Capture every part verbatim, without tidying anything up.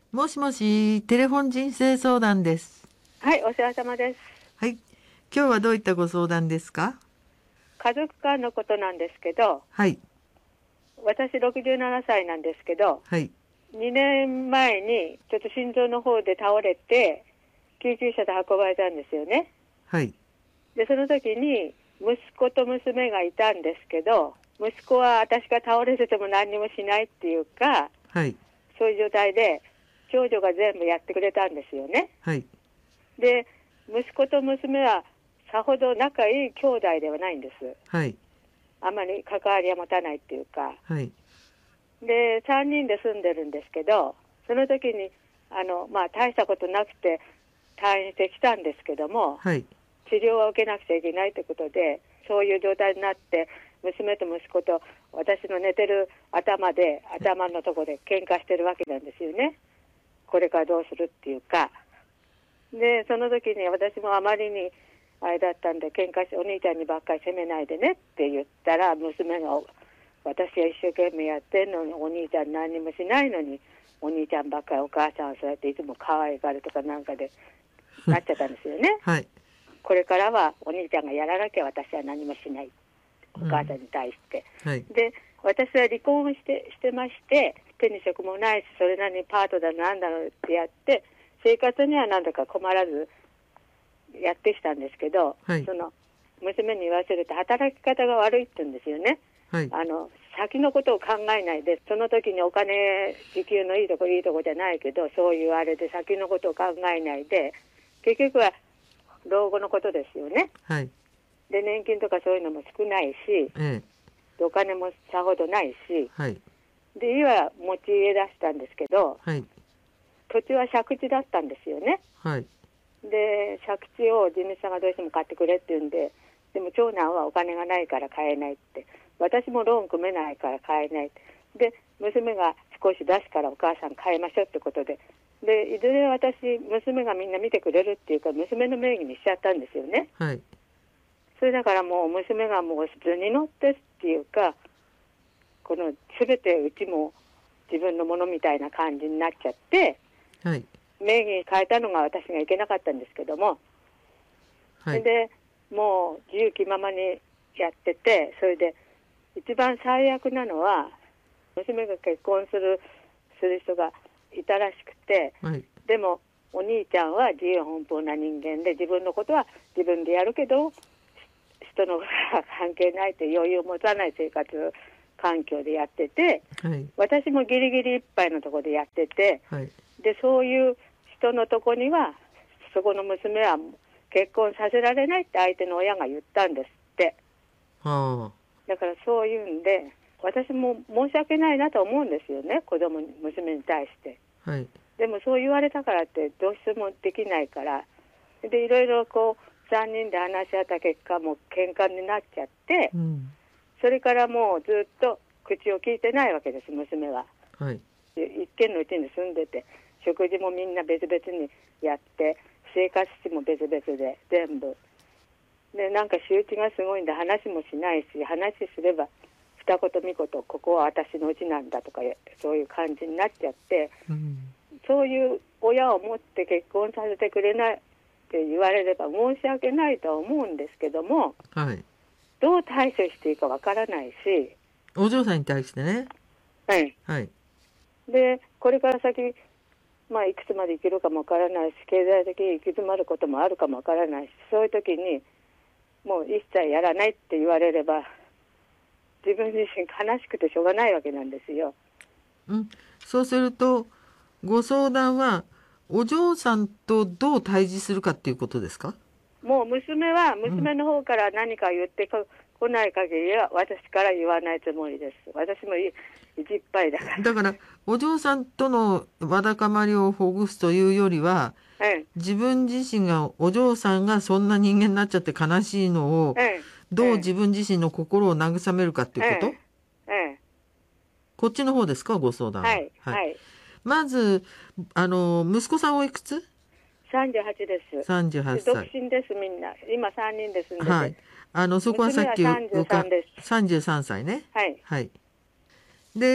もしもし、テレフォン人生相談です。 はい、お世話様です。 はい。今日はどういったご相談ですか？ 家族間のことなんですけど、 はい。 私ろくじゅうななさいなんですけど、 はい。 にねんまえにちょっと心臓の方で倒れて、救急車で運ばれたんですよね。 はい。 で、その時に息子と娘がいたんですけど、息子は私が倒れてても何にもしないっていうか、 はい。 そういう状態で、長女が全部やってくれたんですよね。 はい。 で、息子と娘はさほど仲いい兄弟ではないんです。 はい。 あまり関わりは持たないっていうか。 はい。 で、さんにんで住んでるんですけど、その時に、あの、まあ、大したことなくて退院してきたんですけども、 はい。 治療は受けなくちゃいけないということで、そういう状態になって、娘と息子と私の寝てる頭で、頭のところで喧嘩してるわけなんですよね。これからどうするっていうか。で、その時に私もあまりにあれだったんで、喧嘩してお兄ちゃんにばっかり責めないでねって言ったら、娘が、私は一生懸命やってんのに、お兄ちゃん何にもしないのに、お兄ちゃんばっかりお母さんはそうやっていつも可愛がるとかなんかでなっちゃったんですよね。 はい。 これからはお兄ちゃんがやらなきゃ私は何もしない。お母さんに対して。 うん、はい。 で、私は離婚してしてまして、手に職もないし、それなりにパートだなんだろうってやって、生活にはなんだか困らずやってきたんですけど、 はい、 その娘に言わせると働き方が悪いって言うんですよね。 はい、 あの先のことを考えないで、その時にお金時給のいいとこいいとこじゃないけど、そういうあれで先のことを考えないで、結局は老後のことですよね。 はい。 で、年金とかそういうのも少ないし、 ええ、 お金もさほどないし、 はい、 で、家は持ち家出したんですけど、 はい、 土地は借地だったんですよね。 はい。 で、借地を地主さんがどうしても買ってくれって言うんで、でも長男はお金がないから買えないって、私もローン組めないから買えないって、で、娘が少し出すからお母さん買いましょうってことで、で、いずれ私、娘がみんな見てくれるっていうか、娘の名義にしちゃったんですよね。 はい。 それだからもう娘がもう図に乗ってっていうか、この全てうちも自分のものみたいな感じになっちゃって、 はい。 名義に変えたのが私がいけなかったんですけども、 はい、 でもう自由気ままにやってて、それで一番最悪なのは娘が結婚するする人がいたらしくて、 はい、 でもお兄ちゃんは自由奔放な人間で、自分のことは自分でやるけど人のことは関係ないという余裕を持たない生活環境でやってて、 はい、 私もギリギリいっぱいのところでやってて、 はい、 でそういう人のとこにはそこの娘は結婚させられないって相手の親が言ったんですって。 はあ。 だからそういうんで私も申し訳ないなと思うんですよね、子供に娘に対して。 はい。 でもそう言われたからってどうしてもできないから、でいろいろこうさんにんで話し合った結果も喧嘩になっちゃって、 うん、 それからもうずっと口を聞いてないわけです、娘は。 はい。 で一軒のうちに住んでて、食事もみんな別々にやって、生活費も別々で全部で、なんか仕打ちがすごいんで話もしないし、話すれば二言三言ここは私の家なんだとかそういう感じになっちゃって、 うん、 そういう親を持って結婚させてくれないって言われれば申し訳ないとは思うんですけども、 はい。 どう対処していいかわからないし、 お嬢さんに対してね。 はい。 はい。 で、これから先、まあ、いくつまで生きるかもわからないし、経済的に行き詰まることもあるかもわからないし、そういう時にもう一切やらないって言われれば自分自身悲しくてしょうがないわけなんですよ。 うん。そうするとご相談はお嬢さんとどう対峙するかっていうことですか？ もう娘は娘の方から何か言ってこない限りは私から言わないつもりです。私もい意地いっぱいだから。 だからお嬢さんとのわだかまりをほぐすというよりは、 ええ、 自分自身がお嬢さんがそんな人間になっちゃって悲しいのを、 ええ、 どう自分自身の心を慰めるかっていうこと、 ええええ、 こっちの方ですか、ご相談は。 はい、はい。 まずあの息子さんおいくつ？ さんじゅうはちです。 さんじゅうはっさい。 独身です、みんな。今さんにんで住んでて。 はい。あのそこはさっき娘はさんじゅうさんです。 さんじゅうさんさいね。 はい。 はい。で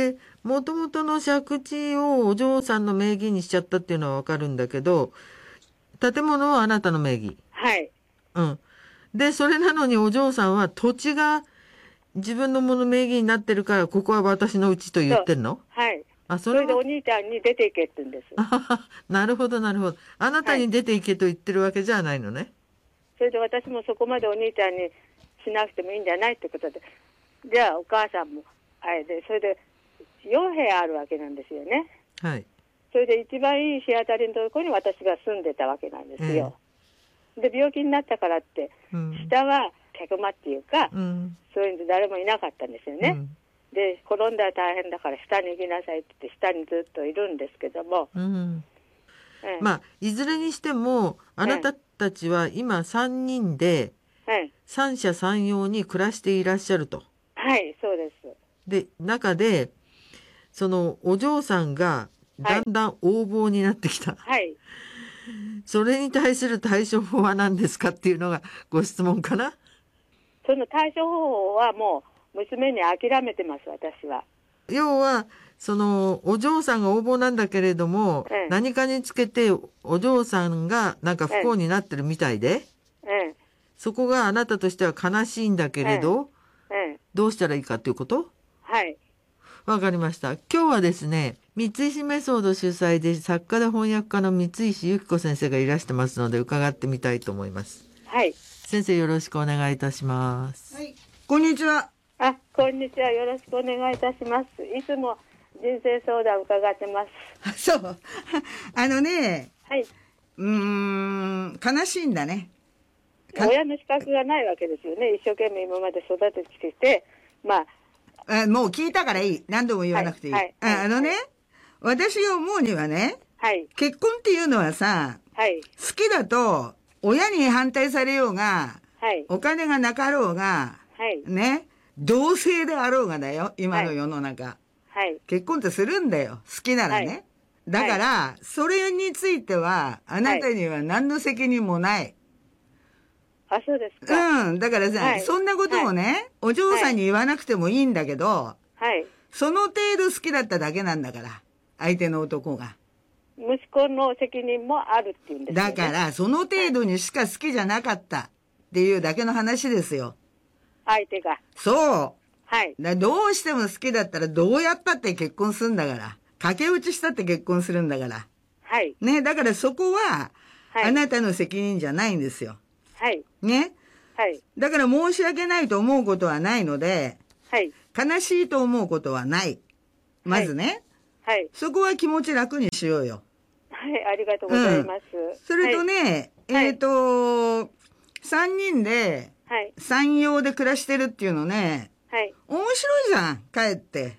もともとの借地をお嬢さんの名義にしちゃったっていうのはわかるんだけど、建物はあなたの名義。 はい。 うん。で、それなのにお嬢さんは土地が自分のもの名義になってるから、ここは私のうちと言ってんの？ はい。 あ、それはそれでお兄ちゃんに出ていけって言うんです。 あははなるほど、なるほど。あなたに出ていけと言ってるわけじゃないのね。 それで私もそこまでお兄ちゃんにしなくてもいいんじゃないってことで、じゃあお母さんもあれで、それでよん部屋あるわけなんですよね。 はい。 それで一番いい日当たりのところに私が住んでたわけなんですよ。で、病気になったからって、 うん。 下は客間っていうか、 うん。 そういうの誰もいなかったんですよね。 うんで、転んだら大変だから下に行きなさいって言って下にずっといるんですけども、 うん。 ええまあ、いずれにしても、あなたたちは今さんにんでええ三者三様に暮らしていらっしゃると。 はい、そうです。 で、中で、そのお嬢さんがだんだん横暴になってきた。 はい。 それに対する対処法は何ですかっていうのがご質問かな。 その対処方法はもう娘に諦めてます、私は。 要は、そのお嬢さんが横暴なんだけれども、 ええ何かにつけてお嬢さんがなんか不幸になってるみたいで、 ええ、 そこがあなたとしては悲しいんだけれど、 ええ、 どうしたらいいかということ？ はい。 わかりました。今日はですね、三石メソード主催で作家で翻訳家の三石由紀子先生がいらしてますので伺ってみたいと思います。 はい。 先生よろしくお願いいたします。 はい、こんにちは。 あ、こんにちは。よろしくお願いいたします。いつも人生相談伺ってます。 あ、そう。あのね、 はい。 うーん、悲しいんだね。か親の資格がないわけですよね。一生懸命今まで育ててきて、まあ、 あ、もう聞いたからいい。何度も言わなくていい。 はいはいあ、あのね、私が思うにはね、 はい。 結婚っていうのはさ、 はい。 好きだと、親に反対されようが、 はい。 お金がなかろうが、 はい。 ね、同性であろうがだよ、今の世の中。 はい。 結婚ってするんだよ、好きならね。 はいだから、それについては、あなたには何の責任もない。 あ、そうですか。 うん。だからさ、 はいそんなことをね、お嬢さんに言わなくてもいいんだけど、 はい。 その程度好きだっただけなんだから。相手の男が。 息子の責任もあるっていうんですよね。 だから、その程度にしか好きじゃなかったっていうだけの話ですよ。 相手が。 そう。 はい。 だどうしても好きだったらどうやったって結婚するんだから。駆け落ちしたって結婚するんだから。 はい。 ね。だからそこは、 はい。 あなたの責任じゃないんですよ。 はい。 ね。 はい。 だから申し訳ないと思うことはないので、 はい。 悲しいと思うことはない。まずね。 はい。 そこは気持ち楽にしようよ。 はい。ありがとうございます。 それとね、 はいえっ、と、三人で、 はい。 産業で暮らしてるっていうのね、 はい。 面白いじゃん、かえって。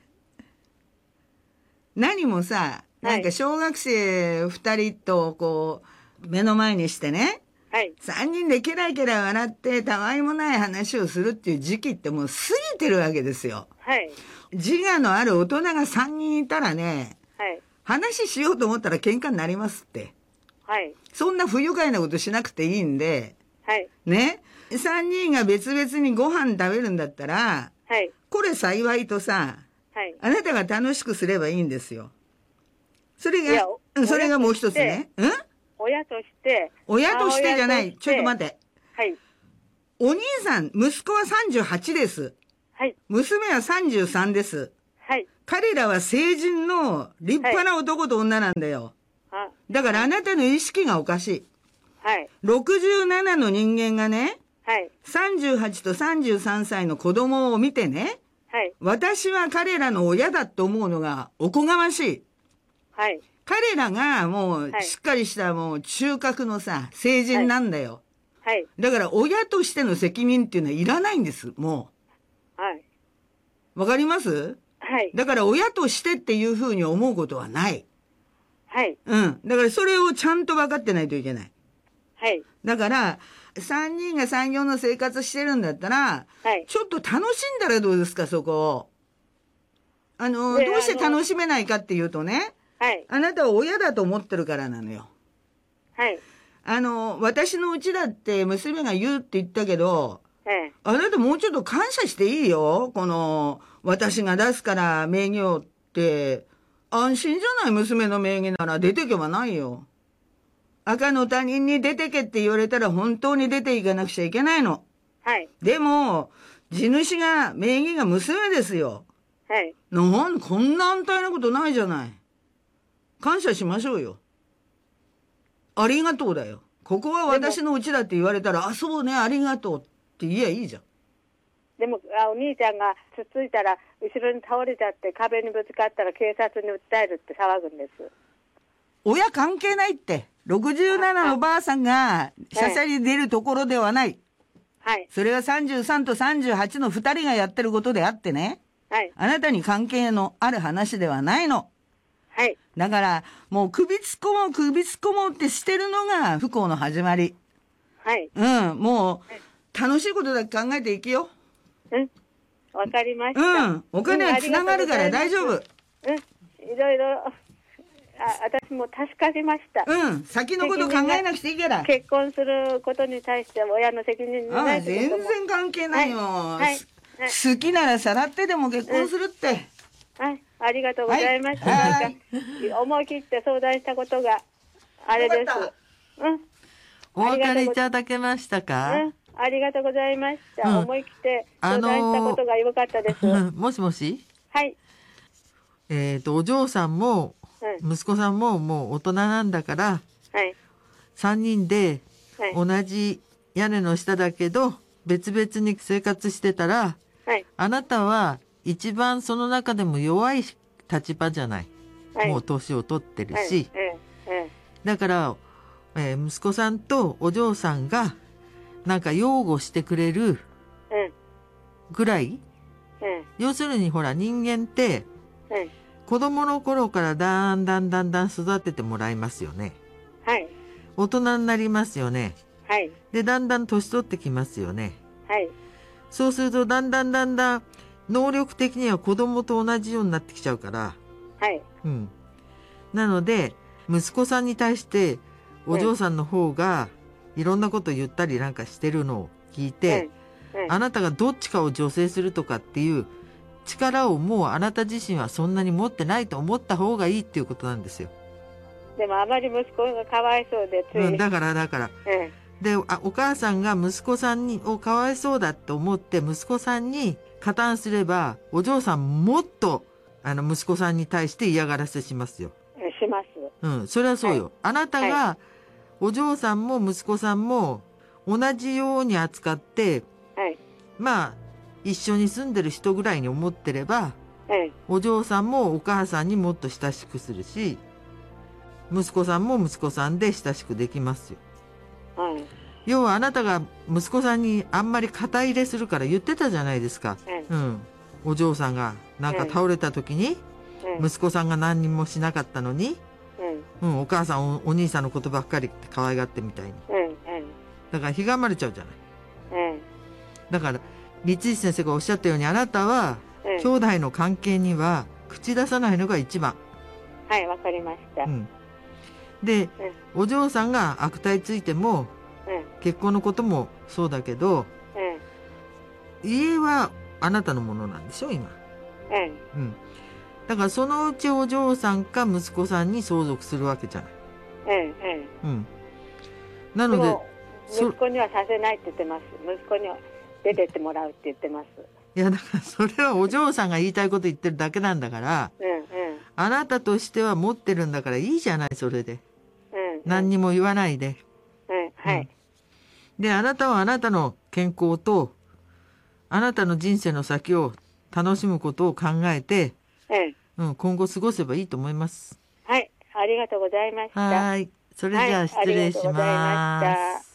何もさ、なんか小学生二人とこう、目の前にしてね、 はい。 三人でケラケラ笑ってたわいもない話をするっていう時期ってもう過ぎてるわけですよ。 はい。 自我のある大人が三人いたらね、 はい。 話しようと思ったら喧嘩になりますって。 はい。 そんな不愉快なことしなくていいんで、 はい。 ね。三人が別々にご飯食べるんだったら、 はい。 これ幸いとさ、 はい。 あなたが楽しくすればいいんですよ。それがいや、 うんそれがもう一つね。うん親として。 親としてじゃない。ちょっと待って。 って。 はい。 お兄さん、息子はさんじゅうはちです。 はい。 娘はさんじゅうさんです。 はい。 彼らは成人の立派な男と女なんだよ。 あ、 だからあなたの意識がおかしい。 はい。 ろくじゅうななの人間がね、 はい。 さんじゅうはちとさんじゅうさんさいの子供を見てね、 はい。 私は彼らの親だと思うのがおこがましい。 はい。 彼らがもうはいしっかりしたもう中核のさ、成人なんだよ。 はい。 だから親としての責任っていうのはいらないんです、もはい。 う。わかります？ はい。 だから親としてっていうふうに思うことはない。 はい。 うん。だからそれをちゃんと分かってないといけない。 はい。 だから、三人が産業の生活してるんだったら、 はい。 ちょっと楽しんだらどうですか、そこを。あの、 でどうしてあの楽しめないかっていうとね、 はい。 あなたは親だと思ってるからなのよ。 はい。 あの、私のうちだって娘が言うって言ったけど、 ええ。 あなたもうちょっと感謝していいよ。この、私が出すから名義をって安心じゃない。娘の名義なら出てけばないよ。赤の他人に出てけって言われたら本当に出ていかなくちゃいけないの。 はい。 でも地主が名義が娘ですよ。 はい。 なんこんな安泰なことないじゃない。感謝しましょうよ。ありがとうだよ。ここは私の家だって言われたら、あ、そうね、ありがとうって言えばいいじゃん。 でもあお兄ちゃんがつっついたら後ろに倒れちゃって壁にぶつかったら警察に訴えるって騒ぐんです。 親関係ないって。ろくじゅうななのばあさんがしゃしゃり出るところではない。 はい。 それがさんじゅうさんとさんじゅうはちのふたりがやってることであってね。 はい。 あなたに関係のある話ではないの。 はい。 だからもう首突っ込もう首突っ込もうってしてるのが不幸の始まり。 はい。 うん、もう楽しいことだけ考えていきよ。 うん。わかりました。 うん。お金はつながるから大丈夫。うん。 いろいろ、あ、私も助かりました。 うん。先のこと考えなくていいから。 結婚することに対して親の責任にああ、 ないってことも。 全然関係ないよ。 はい。はい。 好きならさらってでも結婚するって。 はい。ありがとうございました。 はいなんか思い切って相談したことがあれです。うん。 お別れいただけましたか？ うん。ありがとうございました。 うん、 思い切って相談したことが良かったです。 あのー、もしもし？ はい。 えっと、お嬢さんも、 うん、 息子さんももう大人なんだから、 はい。 さんにんで同じ屋根の下だけど、別々に生活してたら、 はい。 あなたは一番その中でも弱い立場じゃない。はい、もう年を取ってるし。はいはいはい、だから、えー、息子さんとお嬢さんが、なんか擁護してくれるぐらい、うんうん、要するにほら人間って、うん、子供の頃からだんだんだんだん育ててもらいますよね。 はい。 大人になりますよね。 はい。 で、だんだん年取ってきますよね。 はい。 そうするとだんだんだんだん能力的には子供と同じようになってきちゃうから。 はい。 うん。なので、息子さんに対してお嬢さんの方が、うんいろんなこと言ったりなんかしてるのを聞いて、うんうん、あなたがどっちかを助成するとかっていう力をもうあなた自身はそんなに持ってないと思った方がいいっていうことなんですよ。 でもあまり息子がかわいそうでつい、 うん、だからだから、うん、であお母さんが息子さんにをかわいそうだと思って息子さんに加担すればお嬢さんもっとあの息子さんに対して嫌がらせしますよ。 します。 うん、それはそうよ。はい、あなたが、はいお嬢さんも息子さんも同じように扱って、はい、まあ一緒に住んでる人ぐらいに思ってれば、はい、お嬢さんもお母さんにもっと親しくするし息子さんも息子さんで親しくできますよ、はい、要はあなたが息子さんにあんまり肩入れするから言ってたじゃないですか、はいうん、お嬢さんがなんか倒れた時に、はい、息子さんが何にもしなかったのにうん、お母さん お, お兄さんのことばっかり可愛がってみたいに、うんうん、だからひがまれちゃうじゃない、うん、だから立石先生がおっしゃったようにあなたは、うん、兄弟の関係には口出さないのが一番はいわかりました、うん、 で、うん、お嬢さんが悪態ついても、うん、結婚のこともそうだけど、うん、家はあなたのものなんでしょ今うん、うんだからそのうちお嬢さんか息子さんに相続するわけじゃない。ええ、うん。なので息子にはさせないって言ってます。息子には出てってもらうって言ってます。 いやだからそれはお嬢さんが言いたいこと言ってるだけなんだから、うんうん、あなたとしては持ってるんだからいいじゃないそれで、うんうん、何にも言わないで、うんはい、うん、であなたはあなたの健康とあなたの人生の先を楽しむことを考えてうん、今後過ごせばいいと思います。 はい、ありがとうございました。 はい、それじゃあ失礼します。はい、ありがとうございました。